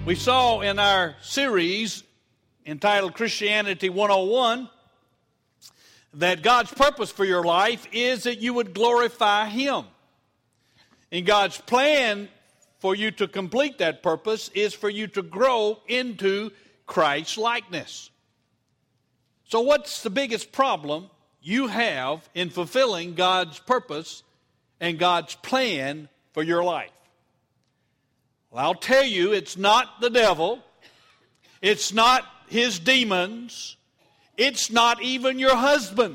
We saw in our series entitled Christianity 101 that God's purpose for your life is that you would glorify Him. And God's plan for you to complete that purpose is for you to grow into Christ's likeness. So what's the biggest problem you have in fulfilling God's purpose and God's plan for your life? Well, I'll tell you, it's not the devil. It's not his demons. It's not even your husband.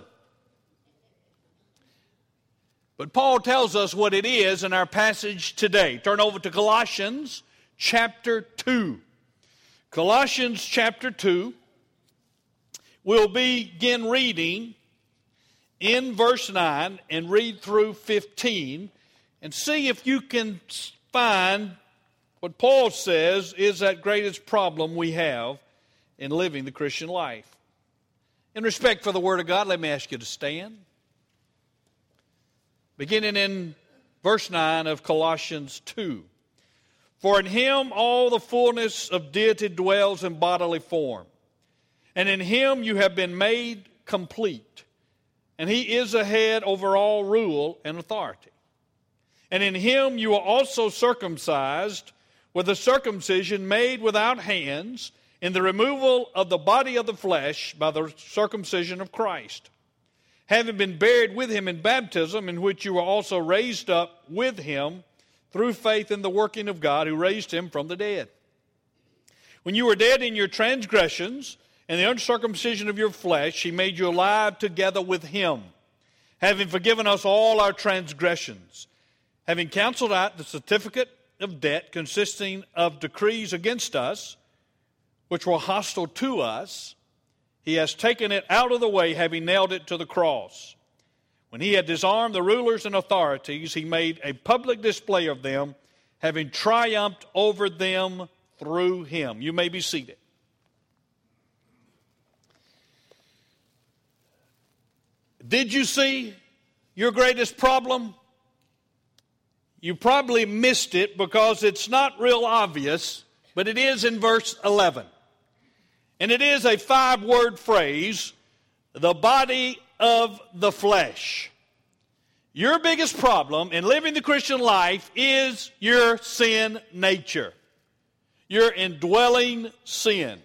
But Paul tells us what it is in our passage today. Turn over to Colossians chapter 2. Colossians chapter 2. We'll begin reading in verse 9 and read through 15 and see if you can find what Paul says is that greatest problem we have in living the Christian life. In respect for the Word of God, let me ask you to stand. Beginning in verse 9 of Colossians 2. For in Him all the fullness of deity dwells in bodily form, and in Him you have been made complete, and He is the head over all rule and authority. And in Him you are also circumcised with a circumcision made without hands, in the removal of the body of the flesh by the circumcision of Christ, having been buried with Him in baptism, in which you were also raised up with Him through faith in the working of God who raised Him from the dead. When you were dead in your transgressions and the uncircumcision of your flesh, He made you alive together with Him, having forgiven us all our transgressions, having canceled out the certificate of debt consisting of decrees against us, which were hostile to us. He has taken it out of the way, having nailed it to the cross. When He had disarmed the rulers and authorities, He made a public display of them, having triumphed over them through Him. You may be seated. Did you see your greatest problem? You probably missed it because it's not real obvious, but it is in verse 11. And it is a 5-word phrase, the body of the flesh. Your biggest problem in living the Christian life is your sin nature, your indwelling sin,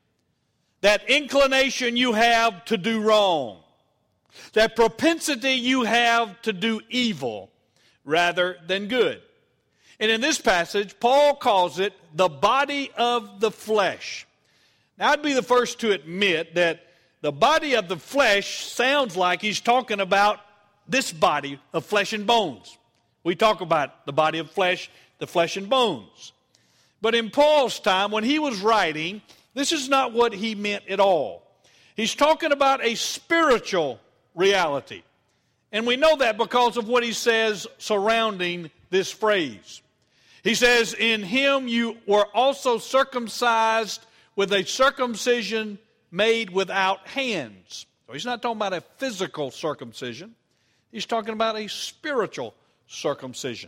that inclination you have to do wrong, that propensity you have to do evil rather than good. And in this passage, Paul calls it the body of the flesh. Now, I'd be the first to admit that the body of the flesh sounds like he's talking about this body of flesh and bones. We talk about the body of flesh, the flesh and bones. But in Paul's time, when he was writing, this is not what he meant at all. He's talking about a spiritual reality. And we know that because of what he says surrounding this phrase. He says, in Him you were also circumcised with a circumcision made without hands. So he's not talking about a physical circumcision. He's talking about a spiritual circumcision.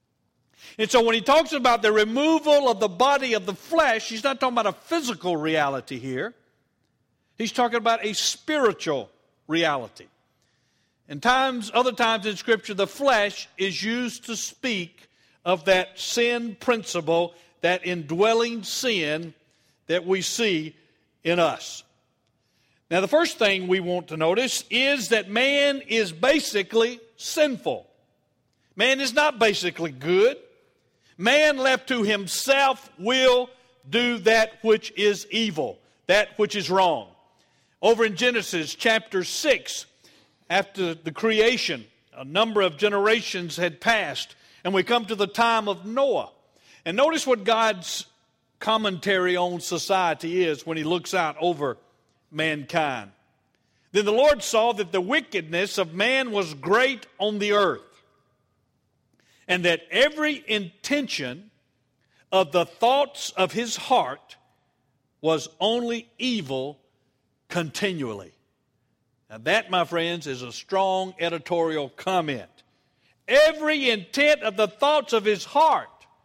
And so when he talks about the removal of the body of the flesh, he's not talking about a physical reality here. He's talking about a spiritual reality. And other times in Scripture, the flesh is used to speak of that sin principle, that indwelling sin that we see in us. Now, the first thing we want to notice is that man is basically sinful. Man is not basically good. Man left to himself will do that which is evil, that which is wrong. Over in Genesis chapter 6, after the creation, a number of generations had passed, and we come to the time of Noah. And notice what God's commentary on society is when He looks out over mankind. Then the Lord saw that the wickedness of man was great on the earth, and that every intention of the thoughts of his heart was only evil continually. Now that, my friends, is a strong editorial comment. Every intent of the thoughts of his heart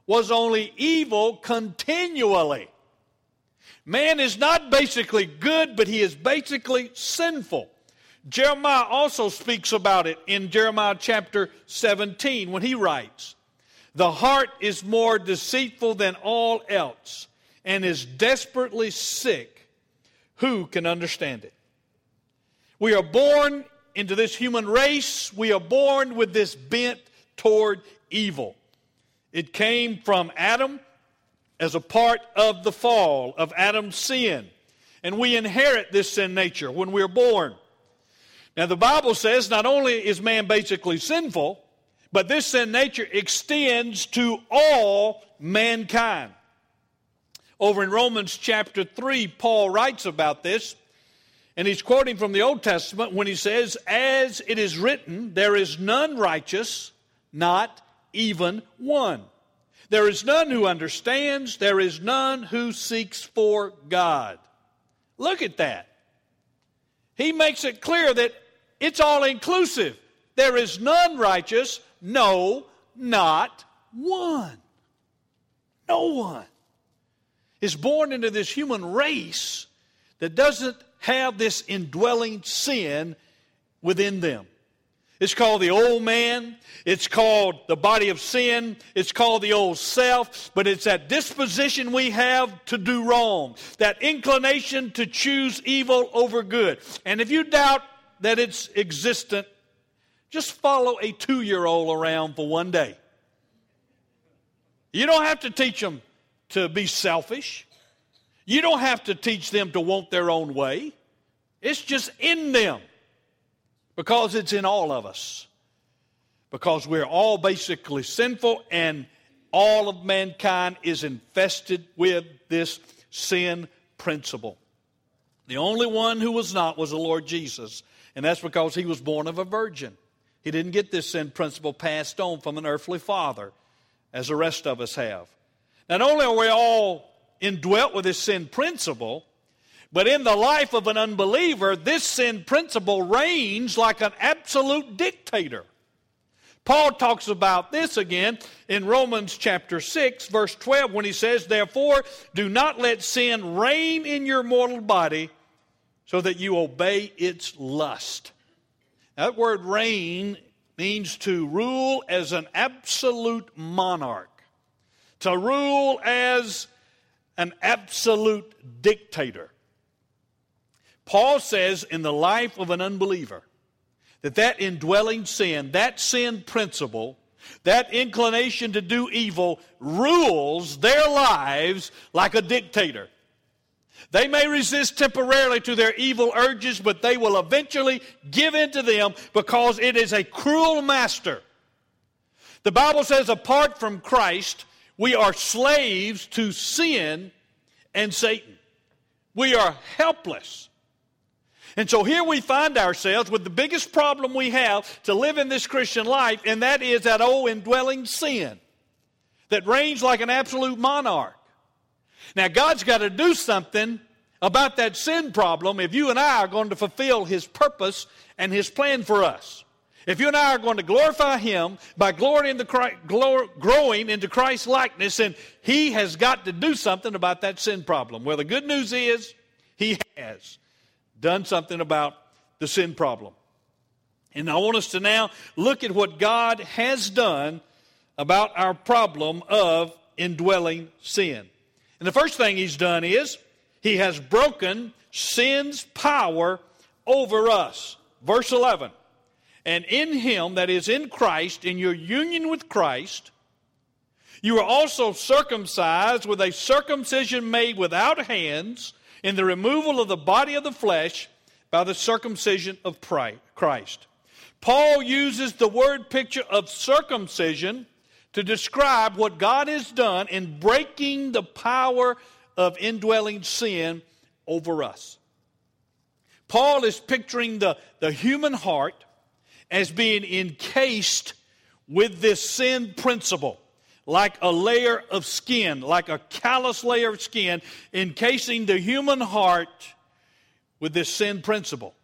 was only evil continually. Man is not basically good, but he is basically sinful. Jeremiah also speaks about it in Jeremiah chapter 17 when he writes, "The heart is more deceitful than all else and is desperately sick. Who can understand it?" We are born into this human race. We are born with this bent toward evil. It came from Adam as a part of the fall, of Adam's sin. And we inherit this sin nature when we're born. Now the Bible says not only is man basically sinful, but this sin nature extends to all mankind. Over in Romans chapter 3, Paul writes about this, and he's quoting from the Old Testament when he says, "As it is written, there is none righteous, not even one. There is none who understands, there is none who seeks for God." Look at that. He makes it clear that it's all inclusive. There is none righteous, no, not one. No one is born into this human race that doesn't have this indwelling sin within them. It's called the old man. It's called the body of sin. It's called the old self. But it's that disposition we have to do wrong, that inclination to choose evil over good. And if you doubt that it's existent, just follow a 2-year-old around for one day. You don't have to teach them to be selfish. You don't have to teach them to want their own way. It's just in them. Because it's in all of us. Because we're all basically sinful and all of mankind is infested with this sin principle. The only one who was not was the Lord Jesus. And that's because he was born of a virgin. He didn't get this sin principle passed on from an earthly father as the rest of us have. Not only are we all indwelt with this sin principle, but in the life of an unbeliever, this sin principle reigns like an absolute dictator. Paul talks about this again in Romans chapter 6, verse 12, when he says, "Therefore, do not let sin reign in your mortal body, so that you obey its lust." Now, that word reign means to rule as an absolute monarch, to rule as an absolute dictator. Paul says in the life of an unbeliever that indwelling sin, that sin principle, that inclination to do evil rules their lives like a dictator. They may resist temporarily to their evil urges, but they will eventually give in to them because it is a cruel master. The Bible says apart from Christ, we are slaves to sin and Satan. We are helpless. And so here we find ourselves with the biggest problem we have to live in this Christian life, and that is that old indwelling sin that reigns like an absolute monarch. Now, God's got to do something about that sin problem if you and I are going to fulfill His purpose and His plan for us. If you and I are going to glorify Him by growing into Christ's likeness, and He has got to do something about that sin problem. Well, the good news is He has done something about the sin problem. And I want us to now look at what God has done about our problem of indwelling sin. And the first thing He's done is He has broken sin's power over us. Verse 11, "And in Him," that is in Christ, in your union with Christ, "you are also circumcised with a circumcision made without hands, in the removal of the body of the flesh by the circumcision of Christ." Paul uses the word picture of circumcision to describe what God has done in breaking the power of indwelling sin over us. Paul is picturing the human heart as being encased with this sin principle, like a layer of skin, like a callous layer of skin, encasing the human heart with this sin principle.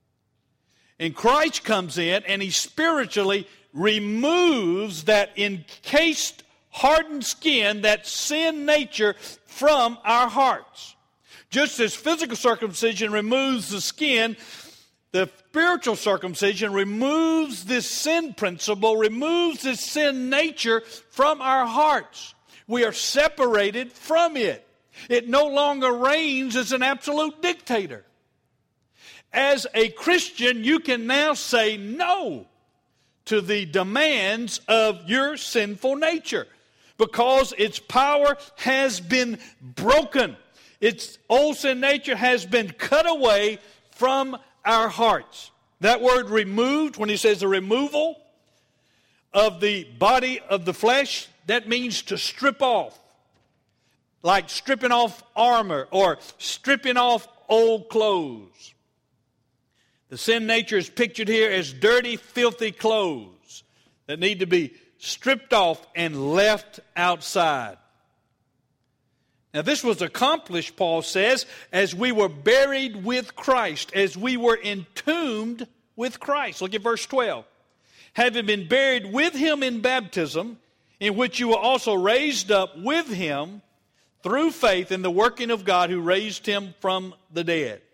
And Christ comes in and He spiritually removes that encased hardened skin, that sin nature, from our hearts. Just as physical circumcision removes the skin, the spiritual circumcision removes this sin principle, removes this sin nature from our hearts. We are separated from it. It no longer reigns as an absolute dictator. As a Christian, you can now say no to the demands of your sinful nature because its power has been broken. Its old sin nature has been cut away from our hearts. That word removed, when he says the removal of the body of the flesh, that means to strip off. Like stripping off armor or stripping off old clothes. The sin nature is pictured here as dirty, filthy clothes that need to be stripped off and left outside. Now this was accomplished, Paul says, as we were buried with Christ, as we were entombed with Christ. Look at verse 12. Having been buried with him in baptism, in which you were also raised up with him through faith in the working of God who raised him from the dead.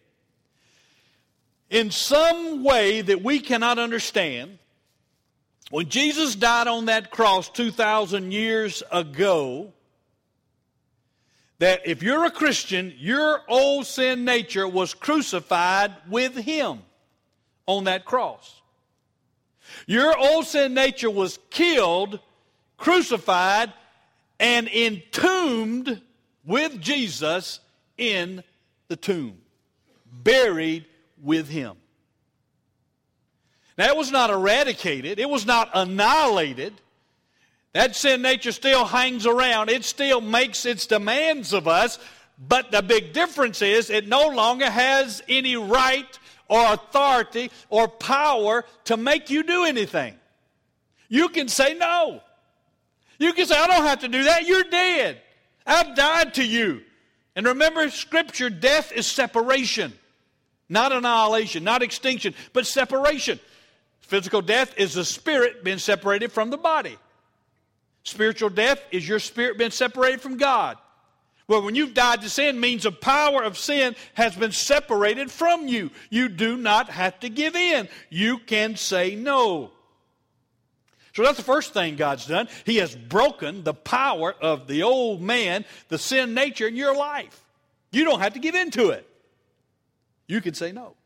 In some way that we cannot understand, when Jesus died on that cross 2,000 years ago, that if you're a Christian, your old sin nature was crucified with him on that cross. Your old sin nature was killed, crucified, and entombed with Jesus in the tomb, buried with him. Now, it was not eradicated. It was not annihilated. That sin nature still hangs around. It still makes its demands of us. But the big difference is it no longer has any right or authority or power to make you do anything. You can say no. You can say, I don't have to do that. You're dead. I've died to you. And remember, Scripture, death is separation. Not annihilation, not extinction, but separation. Physical death is the spirit being separated from the body. Spiritual death is your spirit being separated from God. Well, when you've died to sin, means the power of sin has been separated from you. You do not have to give in. You can say no. So that's the first thing God's done. He has broken the power of the old man, the sin nature in your life. You don't have to give in to it. You can say no.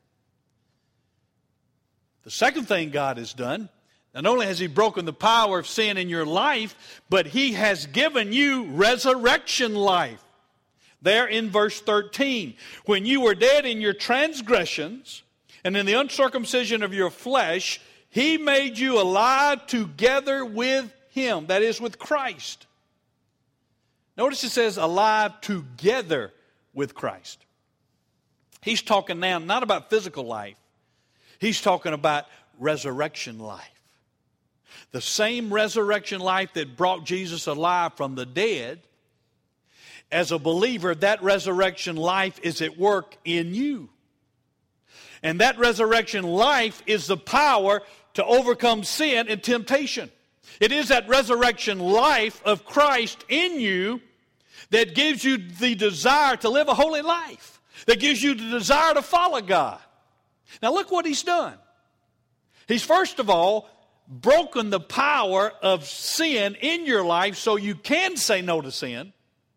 The second thing God has done, not only has he broken the power of sin in your life, but he has given you resurrection life. There in verse 13, when you were dead in your transgressions and in the uncircumcision of your flesh, he made you alive together with him, that is, with Christ. Notice it says alive together with Christ. He's talking now not about physical life. He's talking about resurrection life. The same resurrection life that brought Jesus alive from the dead, as a believer, that resurrection life is at work in you. And that resurrection life is the power to overcome sin and temptation. It is that resurrection life of Christ in you that gives you the desire to live a holy life, that gives you the desire to follow God. Now look what he's done. He's first of all broken the power of sin in your life so you can say no to sin.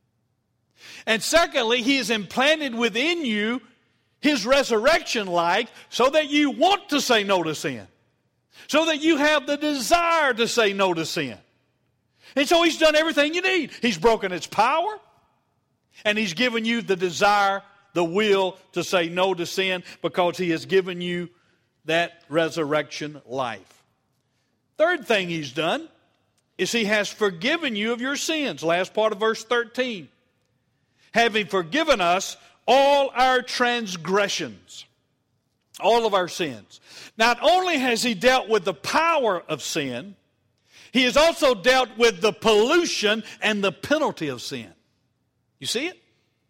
And secondly, he has implanted within you his resurrection life so that you want to say no to sin. So that you have the desire to say no to sin. And so he's done everything you need. He's broken its power, and he's given you the desire, the will to say no to sin, because he has given you that resurrection life. Third thing he's done is he has forgiven you of your sins. Last part of verse 13. Having forgiven us all our transgressions, all of our sins. Not only has he dealt with the power of sin, he has also dealt with the pollution and the penalty of sin. You see it?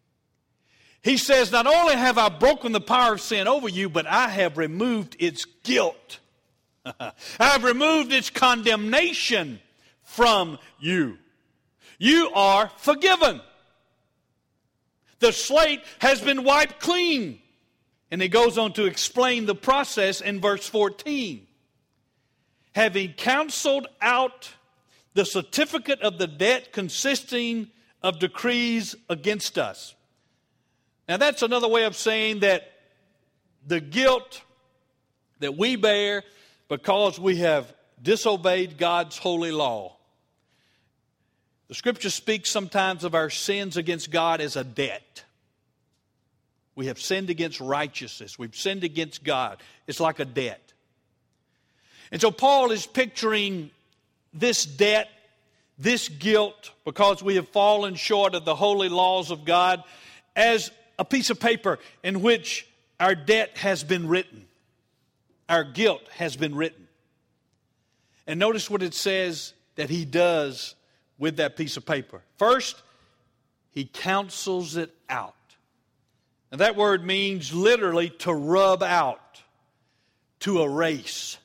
He says, not only have I broken the power of sin over you, but I have removed its guilt. I have removed its condemnation from you. You are forgiven. The slate has been wiped clean. And he goes on to explain the process in verse 14. Having canceled out the certificate of the debt consisting of decrees against us. Now that's another way of saying that the guilt that we bear because we have disobeyed God's holy law. The Scripture speaks sometimes of our sins against God as a debt. We have sinned against righteousness. We've sinned against God. It's like a debt. And so Paul is picturing this debt, this guilt, because we have fallen short of the holy laws of God, as a piece of paper in which our debt has been written. Our guilt has been written. And notice what it says that he does with that piece of paper. First, he cancels it out. And that word means literally to rub out, to erase.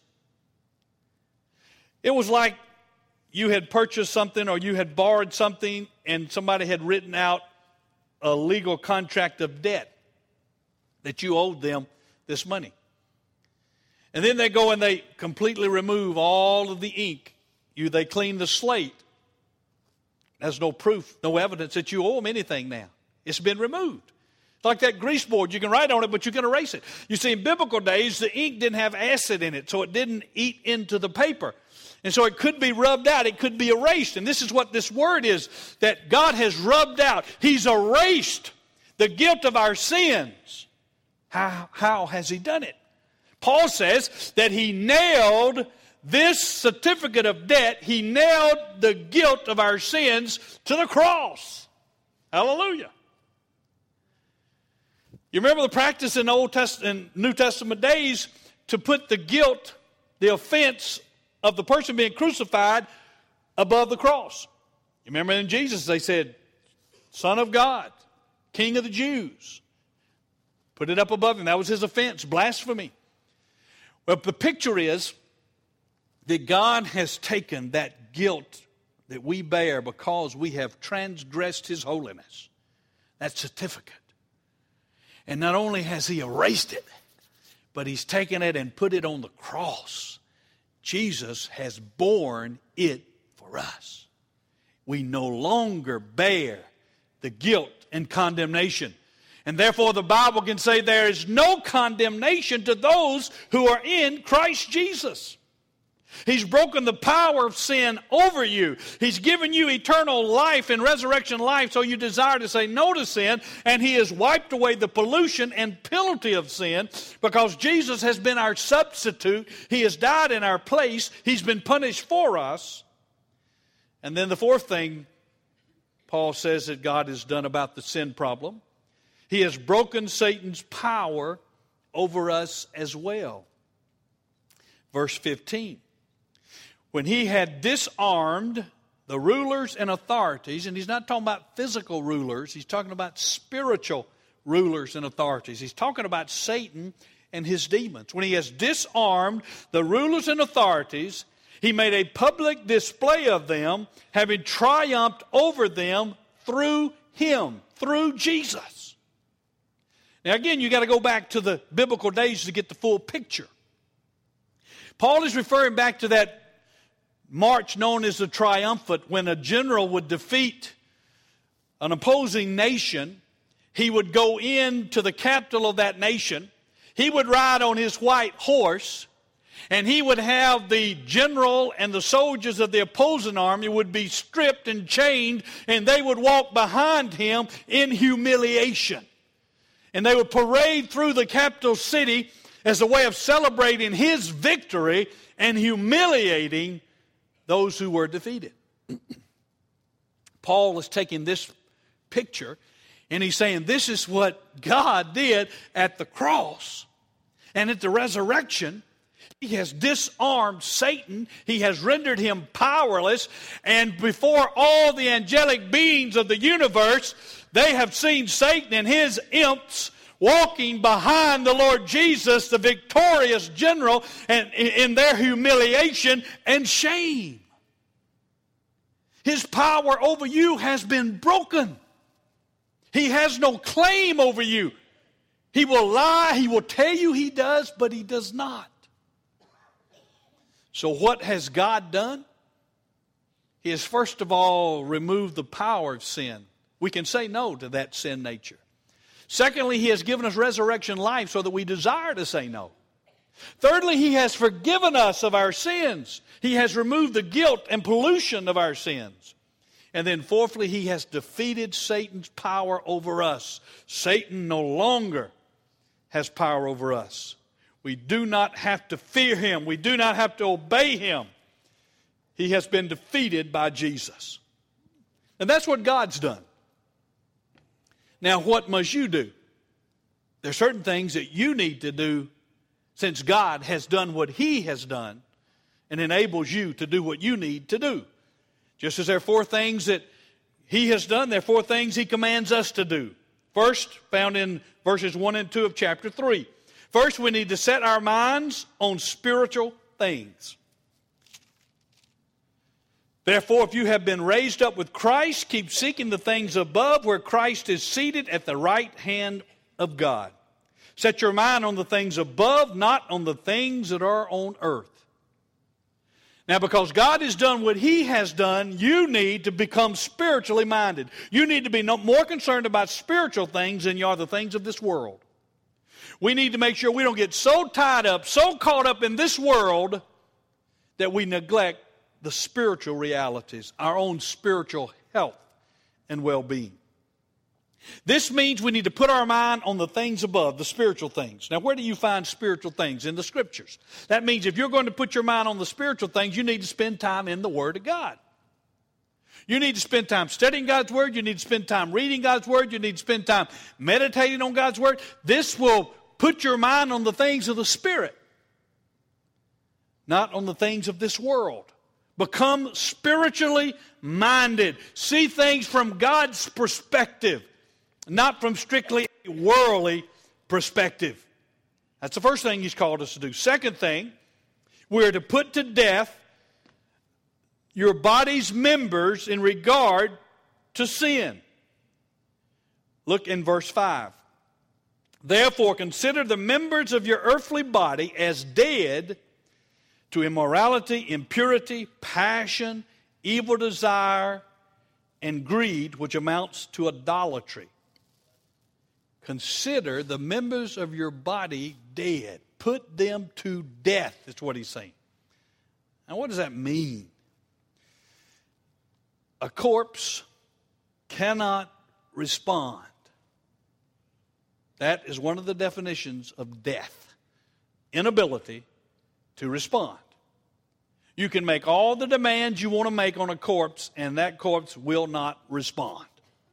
It was like you had purchased something or you had borrowed something and somebody had written out a legal contract of debt that you owed them this money. And then they go and they completely remove all of the ink. They clean the slate. There's no proof, no evidence that you owe them anything now. It's been removed. It's like that grease board. You can write on it, but you can erase it. You see, in biblical days, the ink didn't have acid in it, so it didn't eat into the paper. And so it could be rubbed out. It could be erased. And this is what this word is, that God has rubbed out. He's erased the guilt of our sins. How has he done it? Paul says that he nailed this certificate of debt. He nailed the guilt of our sins to the cross. Hallelujah. You remember the practice in Old Testament and New Testament days to put the guilt, the offense of the person being crucified above the cross. You remember in Jesus they said, Son of God, King of the Jews. Put it up above him. That was his offense, blasphemy. Well, the picture is that God has taken that guilt that we bear because we have transgressed his holiness, that certificate. And not only has he erased it, but he's taken it and put it on the cross. Jesus has borne it for us. We no longer bear the guilt and condemnation. And therefore the Bible can say there is no condemnation to those who are in Christ Jesus. He's broken the power of sin over you. He's given you eternal life and resurrection life, so you desire to say no to sin, and he has wiped away the pollution and penalty of sin because Jesus has been our substitute. He has died in our place. He's been punished for us. And then the fourth thing Paul says that God has done about the sin problem, he has broken Satan's power over us as well. Verse 15. When he had disarmed the rulers and authorities, and he's not talking about physical rulers, he's talking about spiritual rulers and authorities. He's talking about Satan and his demons. When he has disarmed the rulers and authorities, he made a public display of them, having triumphed over them through him, through Jesus. Now again, you got to go back to the biblical days to get the full picture. Paul is referring back to that march known as the triumphant, when a general would defeat an opposing nation. He would go into the capital of that nation. He would ride on his white horse, and he would have the general and the soldiers of the opposing army would be stripped and chained, and they would walk behind him in humiliation. And they would parade through the capital city as a way of celebrating his victory and humiliating those who were defeated. Paul is taking this picture and he's saying this is what God did at the cross. And at the resurrection, he has disarmed Satan. He has rendered him powerless. And before all the angelic beings of the universe, they have seen Satan and his imps walking behind the Lord Jesus, the victorious general, and in their humiliation and shame. His power over you has been broken. He has no claim over you. He will lie, he will tell you he does, but he does not. So what has God done? He has first of all removed the power of sin. We can say no to that sin nature. Secondly, he has given us resurrection life so that we desire to say no. Thirdly, he has forgiven us of our sins. He has removed the guilt and pollution of our sins. And then fourthly, he has defeated Satan's power over us. Satan no longer has power over us. We do not have to fear him. We do not have to obey him. He has been defeated by Jesus. And that's what God's done. Now, what must you do? There are certain things that you need to do since God has done what he has done and enables you to do what you need to do. Just as there are 4 things that he has done, there are 4 things he commands us to do. First, found in verses 1 and 2 of chapter 3. First, we need to set our minds on spiritual things. Therefore, if you have been raised up with Christ, keep seeking the things above where Christ is seated at the right hand of God. Set your mind on the things above, not on the things that are on earth. Now, because God has done what he has done, you need to become spiritually minded. You need to be more concerned about spiritual things than you are the things of this world. We need to make sure we don't get so tied up, so caught up in this world that we neglect the spiritual realities, our own spiritual health and well-being. This means we need to put our mind on the things above, the spiritual things. Now, where do you find spiritual things? In the Scriptures. That means if you're going to put your mind on the spiritual things, you need to spend time in the Word of God. You need to spend time studying God's Word. You need to spend time reading God's Word. You need to spend time meditating on God's Word. This will put your mind on the things of the Spirit, not on the things of this world. Become spiritually minded. See things from God's perspective, not from strictly a worldly perspective. That's the first thing he's called us to do. Second thing, we're to put to death your body's members in regard to sin. Look in verse 5. Therefore, consider the members of your earthly body as dead to immorality, impurity, passion, evil desire, and greed, which amounts to idolatry. Consider the members of your body dead. Put them to death, is what he's saying. Now, what does that mean? A corpse cannot respond. That is one of the definitions of death. Inability to respond. You can make all the demands you want to make on a corpse, and that corpse will not respond.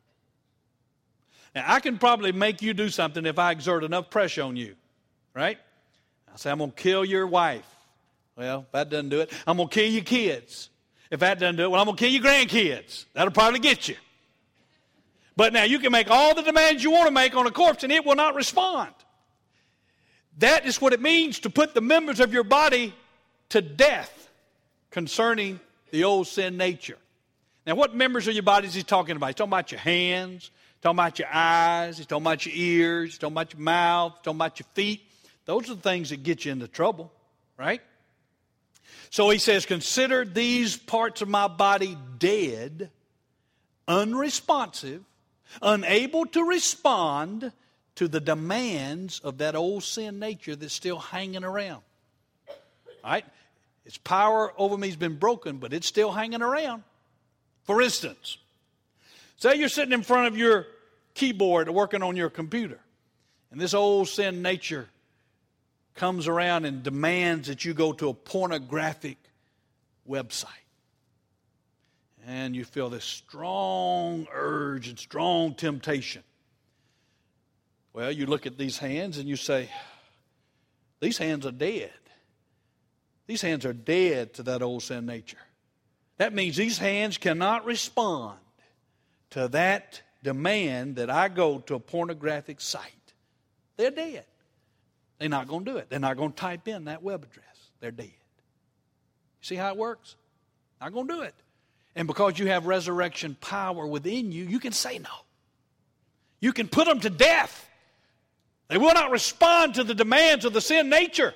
Now, I can probably make you do something if I exert enough pressure on you, right? I say, I'm going to kill your wife. Well, if that doesn't do it, I'm going to kill your kids. If that doesn't do it, well, I'm going to kill your grandkids. That'll probably get you. But now, you can make all the demands you want to make on a corpse, and it will not respond. That is what it means to put the members of your body to death concerning the old sin nature. Now, what members of your body is he talking about? He's talking about your hands, he's talking about your eyes, he's talking about your ears, he's talking about your mouth, he's talking about your feet. Those are the things that get you into trouble, right? So he says, consider these parts of my body dead, unresponsive, unable to respond to the demands of that old sin nature that's still hanging around. All right? Its power over me has been broken, but it's still hanging around. For instance, say you're sitting in front of your keyboard working on your computer, and this old sin nature comes around and demands that you go to a pornographic website. And you feel this strong urge and strong temptation. Well, you look at these hands and you say, these hands are dead. These hands are dead to that old sin nature. That means these hands cannot respond to that demand that I go to a pornographic site. They're dead. They're not going to do it. They're not going to type in that web address. They're dead. You see how it works? Not going to do it. And because you have resurrection power within you, you can say no. You can put them to death. They will not respond to the demands of the sin nature.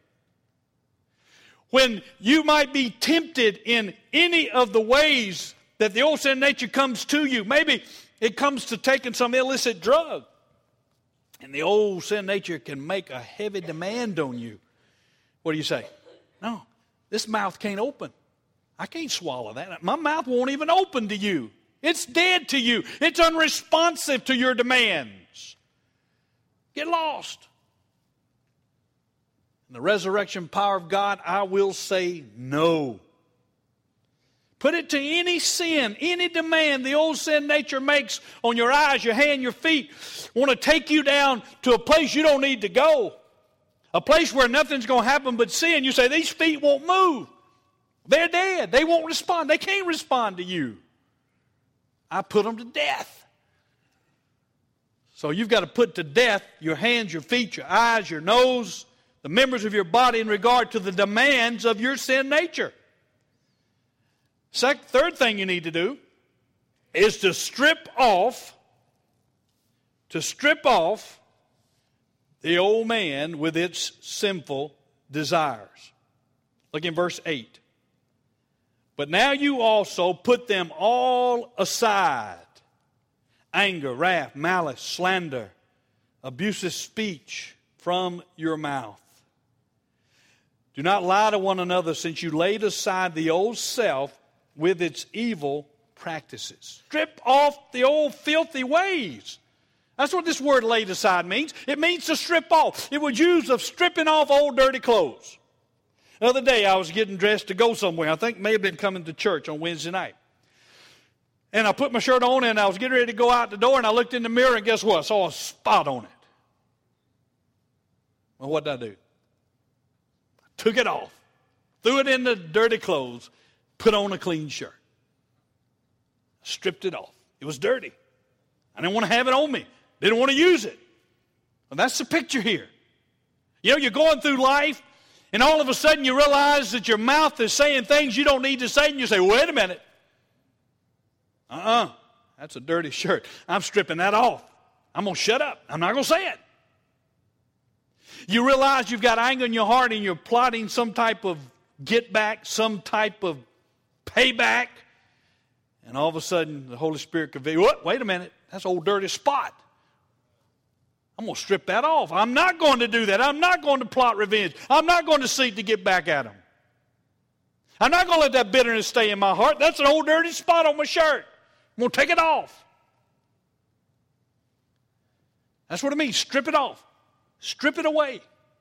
When you might be tempted in any of the ways that the old sin nature comes to you, maybe it comes to taking some illicit drug, and the old sin nature can make a heavy demand on you. What do you say? No, this mouth can't open. I can't swallow that. My mouth won't even open to you. It's dead to you. It's unresponsive to your demands. Get lost. In the resurrection power of God, I will say no. Put it to any sin, any demand the old sin nature makes on your eyes, your hand, your feet. Want to take you down to a place you don't need to go. A place where nothing's going to happen but sin. You say, these feet won't move. They're dead. They won't respond. They can't respond to you. I put them to death. So you've got to put to death your hands, your feet, your eyes, your nose, the members of your body in regard to the demands of your sin nature. Third thing you need to do is to strip off the old man with its sinful desires. Look in verse 8. But now you also put them all aside. Anger, wrath, malice, slander, abusive speech from your mouth. Do not lie to one another, since you laid aside the old self with its evil practices. Strip off the old filthy ways. That's what this word laid aside means. It means to strip off. It was used of stripping off old dirty clothes. The other day I was getting dressed to go somewhere. I think may have been coming to church on Wednesday night. And I put my shirt on and I was getting ready to go out the door, and I looked in the mirror and guess what? I saw a spot on it. Well, what did I do? I took it off, threw it in the dirty clothes, put on a clean shirt. Stripped it off. It was dirty. I didn't want to have it on me. Didn't want to use it. And that's the picture here. You know, you're going through life, and all of a sudden you realize that your mouth is saying things you don't need to say, and you say, wait a minute. That's a dirty shirt. I'm stripping that off. I'm going to shut up. I'm not going to say it. You realize you've got anger in your heart, and you're plotting some type of get back, some type of payback, and all of a sudden the Holy Spirit conveys, wait a minute, that's an old dirty spot. I'm going to strip that off. I'm not going to do that. I'm not going to plot revenge. I'm not going to seek to get back at them. I'm not going to let that bitterness stay in my heart. That's an old dirty spot on my shirt. I'm going to take it off. That's what it means. Strip it off. Strip it away.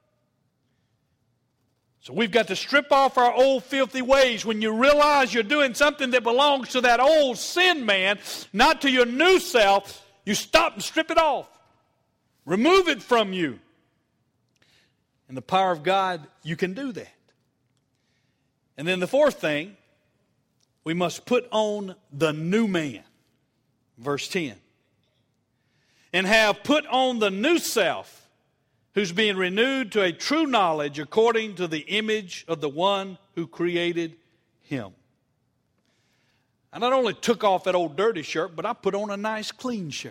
So we've got to strip off our old filthy ways. When you realize you're doing something that belongs to that old sin man, not to your new self, you stop and strip it off. Remove it from you. In the power of God, you can do that. And then the fourth thing, we must put on the new man. Verse 10. And have put on the new self, who's being renewed to a true knowledge according to the image of the one who created him. I not only took off that old dirty shirt, but I put on a nice clean shirt.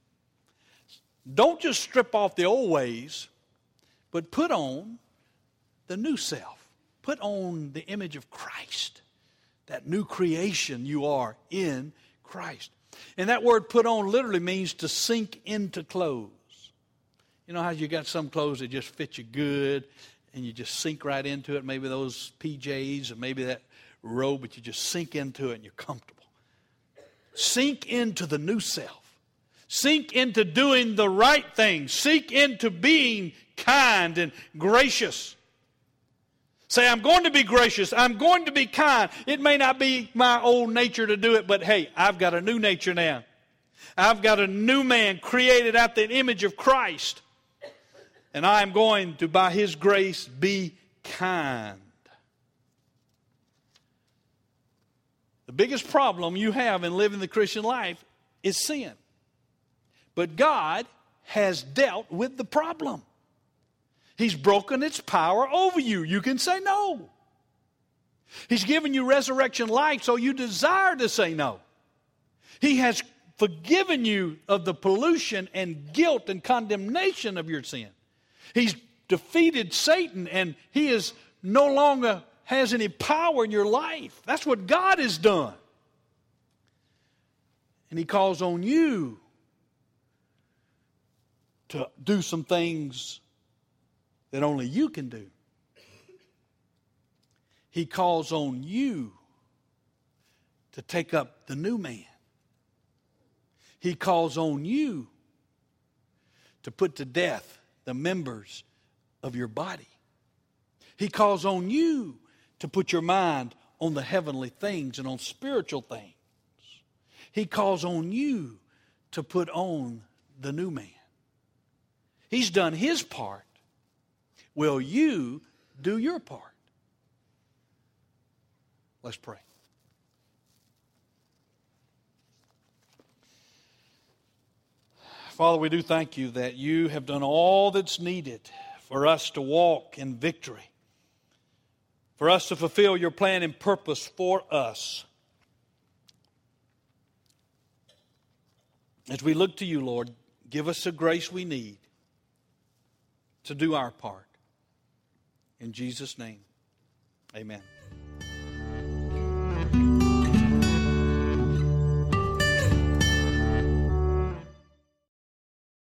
Don't just strip off the old ways, but put on the new self. Put on the image of Christ, that new creation you are in Christ. And that word put on literally means to sink into clothes. You know how you got some clothes that just fit you good and you just sink right into it, maybe those PJs or maybe that robe, but you just sink into it and you're comfortable. Sink into the new self. Sink into doing the right thing. Sink into being kind and gracious. Say, I'm going to be gracious. I'm going to be kind. It may not be my old nature to do it, but hey, I've got a new nature now. I've got a new man created after the image of Christ. And I am going to, by His grace, be kind. The biggest problem you have in living the Christian life is sin. But God has dealt with the problem. He's broken its power over you. You can say no. He's given you resurrection life, so you desire to say no. He has forgiven you of the pollution and guilt and condemnation of your sin. He's defeated Satan, and he is no longer has any power in your life. That's what God has done. And He calls on you to do some things that only you can do. He calls on you to take up the new man. He calls on you to put to death the members of your body. He calls on you to put your mind on the heavenly things and on spiritual things. He calls on you to put on the new man. He's done His part. Will you do your part? Let's pray. Father, we do thank You that You have done all that's needed for us to walk in victory, for us to fulfill Your plan and purpose for us. As we look to You, Lord, give us the grace we need to do our part. In Jesus' name, amen.